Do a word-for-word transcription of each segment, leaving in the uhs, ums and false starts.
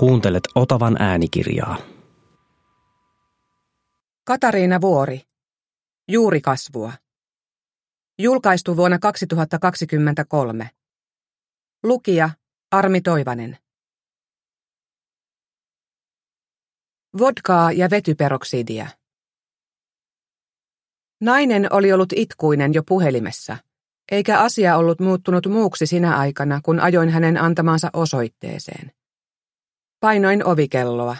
Kuuntelet Otavan äänikirjaa. Katariina Vuori. Juurikasvua. Julkaistu vuonna kaksituhattakaksikymmentäkolme. Lukija Armi Toivanen. Vodkaa ja vetyperoksidia. Nainen oli ollut itkuinen jo puhelimessa, eikä asia ollut muuttunut muuksi sinä aikana, kun ajoin hänen antamaansa osoitteeseen. Painoin ovikelloa.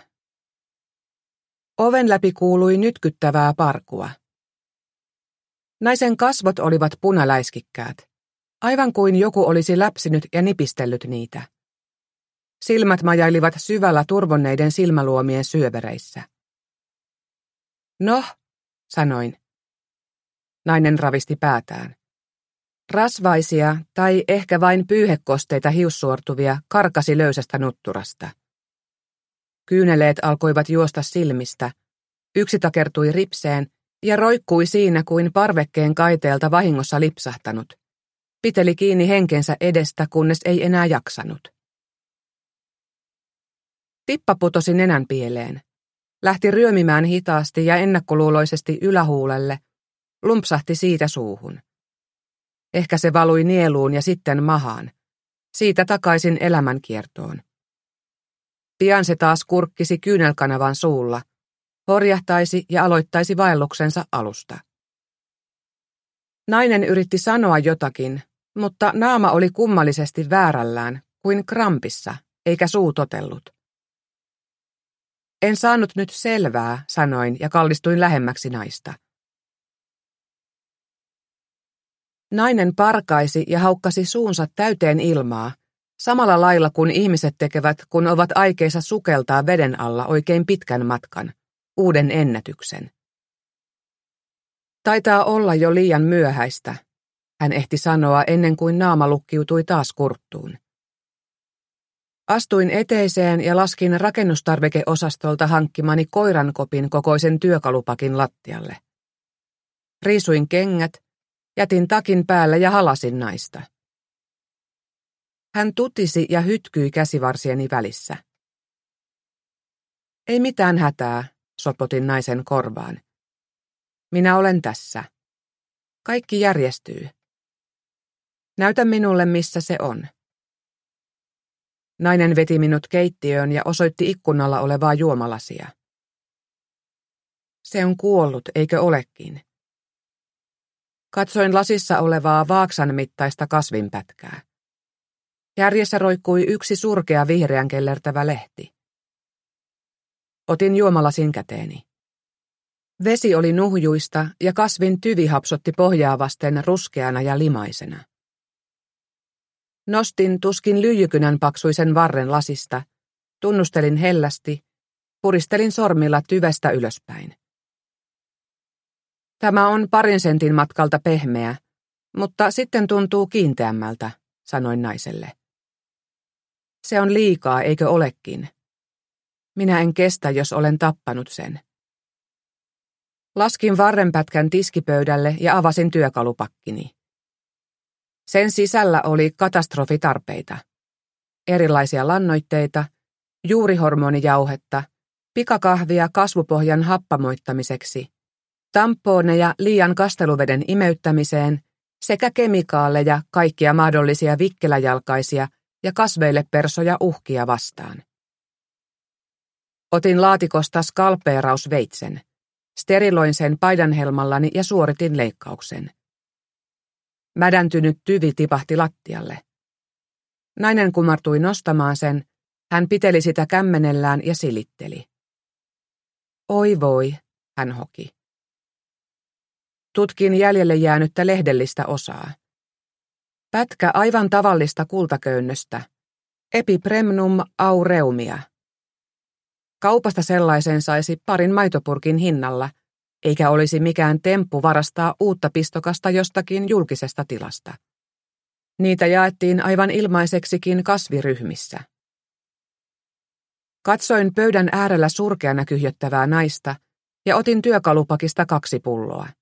Oven läpi kuului nytkyttävää parkua. Naisen kasvot olivat punaläiskikkäät, aivan kuin joku olisi läpsinyt ja nipistellyt niitä. Silmät majailivat syvällä turvonneiden silmäluomien syövereissä. No, sanoin. Nainen ravisti päätään. Rasvaisia tai ehkä vain pyyhekosteita hiussuortuvia karkasi löysästä nutturasta. Kyyneleet alkoivat juosta silmistä, yksi takertui ripseen ja roikkui siinä kuin parvekkeen kaiteelta vahingossa lipsahtanut. Piteli kiinni henkensä edestä, kunnes ei enää jaksanut. Tippa putosi nenän pieleen. Lähti ryömimään hitaasti ja ennakkoluuloisesti ylähuulelle, lumpsahti siitä suuhun. Ehkä se valui nieluun ja sitten mahaan, siitä takaisin elämänkiertoon. Pian se taas kurkkisi kyynelkanavan suulla, horjahtaisi ja aloittaisi vaelluksensa alusta. Nainen yritti sanoa jotakin, mutta naama oli kummallisesti väärällään, kuin krampissa, eikä suu totellut. En saanut nyt selvää, sanoin ja kallistuin lähemmäksi naista. Nainen parkaisi ja haukkasi suunsa täyteen ilmaa, samalla lailla kuin ihmiset tekevät, kun ovat aikeissa sukeltaa veden alla oikein pitkän matkan, uuden ennätyksen. Taitaa olla jo liian myöhäistä, hän ehti sanoa ennen kuin naama lukkiutui taas kurttuun. Astuin eteiseen ja laskin rakennustarvikeosastolta hankkimani koirankopin kokoisen työkalupakin lattialle. Riisuin kengät, jätin takin päälle ja halasin naista. Hän tutisi ja hytkyi käsivarsieni välissä. Ei mitään hätää, sopotin naisen korvaan. Minä olen tässä. Kaikki järjestyy. Näytä minulle, missä se on. Nainen veti minut keittiöön ja osoitti ikkunalla olevaa juomalasia. Se on kuollut, eikö olekin? Katsoin lasissa olevaa vaaksan mittaista kasvinpätkää. Järjessä roikkui yksi surkea vihreän kellertävä lehti. Otin juomalasin käteeni. Vesi oli nuhjuista ja kasvin tyvi hapsotti pohjaa vasten ruskeana ja limaisena. Nostin tuskin lyijykynän paksuisen varren lasista, tunnustelin hellästi, puristelin sormilla tyvestä ylöspäin. Tämä on parin sentin matkalta pehmeä, mutta sitten tuntuu kiinteämmältä, sanoin naiselle. Se on liikaa, eikö olekin? Minä en kestä, jos olen tappanut sen. Laskin varrenpätkän tiskipöydälle ja avasin työkalupakkini. Sen sisällä oli katastrofitarpeita. Erilaisia lannoitteita, juurihormonijauhetta, pikakahvia kasvupohjan happamoittamiseksi, tampooneja liian kasteluveden imeyttämiseen sekä kemikaaleja kaikkia mahdollisia vikkeläjalkaisia ja kasveille persoja uhkia vastaan. Otin laatikosta skalpeerausveitsen, steriloin sen paidanhelmallani ja suoritin leikkauksen. Mädäntynyt tyvi tipahti lattialle. Nainen kumartui nostamaan sen, hän piteli sitä kämmenellään ja silitteli. Oi voi, hän hoki. Tutkin jäljelle jäänyttä lehdellistä osaa. Pätkä aivan tavallista kultaköynnöstä, Epipremnum aureumia. Kaupasta sellaisen saisi parin maitopurkin hinnalla, eikä olisi mikään temppu varastaa uutta pistokasta jostakin julkisesta tilasta. Niitä jaettiin aivan ilmaiseksikin kasviryhmissä. Katsoin pöydän äärellä surkeana kyhjöttävää naista ja otin työkalupakista kaksi pulloa.